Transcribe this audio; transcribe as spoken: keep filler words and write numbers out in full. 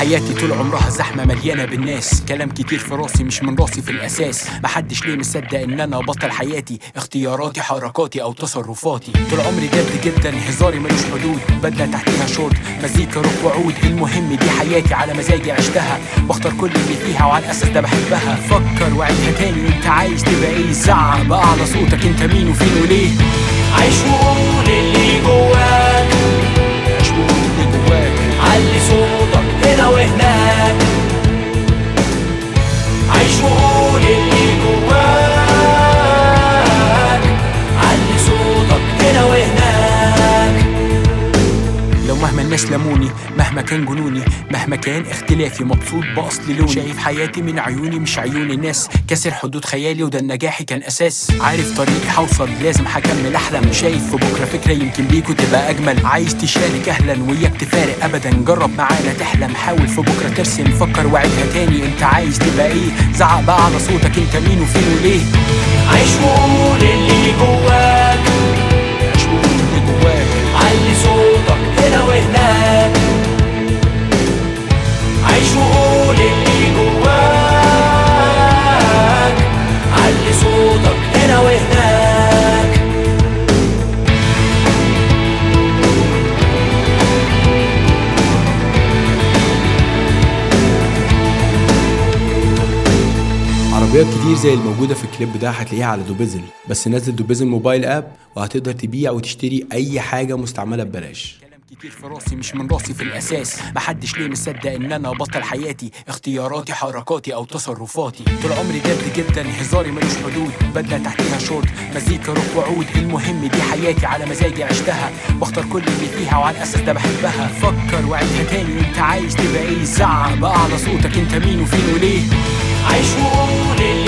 حياتي طول عمرها زحمة مليانة بالناس، كلام كتير في راسي مش من راسي في الأساس. محدش ليه مصدق إن أنا بطل حياتي، اختياراتي حركاتي أو تصرفاتي. طول عمري جد جدا، هزاري ملوش حدود، بدلة تحتيها شورت، مزيكا روك وعود. المهم دي حياتي على مزاجي عشتها، بختار كل اللي فيها وعلى الأساس ده بحبها. فكر وعيدها تاني، انت عايز تبقى ايه؟ زعق بقى على صوتك، انت مين وفين وليه؟ عيش وقول اللي جواك، عيش وقول اللي جواك، علي صوتك هنا وهناك. عيش وقول اللي جواك، علي صوتك هنا وهناك. لو مهما الناس لموني، مهما كان جنوني، مهما كان اختلافي، مبسوط بأصل لوني. شايف حياتي من عيوني مش عيون الناس، كسر حدود خيالي وده النجاحي كان أساس. عارف طريقي حوصل، لازم هكمل أحلم. شايف في بكرة فكرة يمكن بيكوا تبقى أجمل. عايز تشارك أهلا، وياك تفارق أبدا. جرب معانا تحلم، حاول في بكرة ترسم. فكر وعيدها تاني، انت عايز تبقى ايه؟ زعق بقى على صوتك، انت مين وفين وليه؟ عيش وقول اللي جواك، عيش وقول اللي جواك، علي صوتك هنا وهناك. عيش وقول اللي جواك، علي صوتك هنا وهناك. عربيات كتير زي الموجودة في الكليب ده هتلاقيها على دوبيزل، بس نزل دوبيزل موبايل اب وهتقدر تبيع وتشتري اي حاجة مستعملة ببلاش. كلام كتير في راسي مش من راسي في الأساس. محدش ليه مصدق إن أنا بطل حياتي، اختياراتي حركاتي أو تصرفاتي. طول عمري جد جدا، هزاري ملوش حدود، بدلة تحتيها شورت، مزيكا روك وعود. المهم دي حياتي على مزاجي عشتها، بختار كل اللي فيها وعلى الأساس ده بحبها. فكر وعيدها تاني، انت عايز تبقى ايه؟ زعق بقى على صوتك، انت مين وفين وليه؟ عيش وقول اللي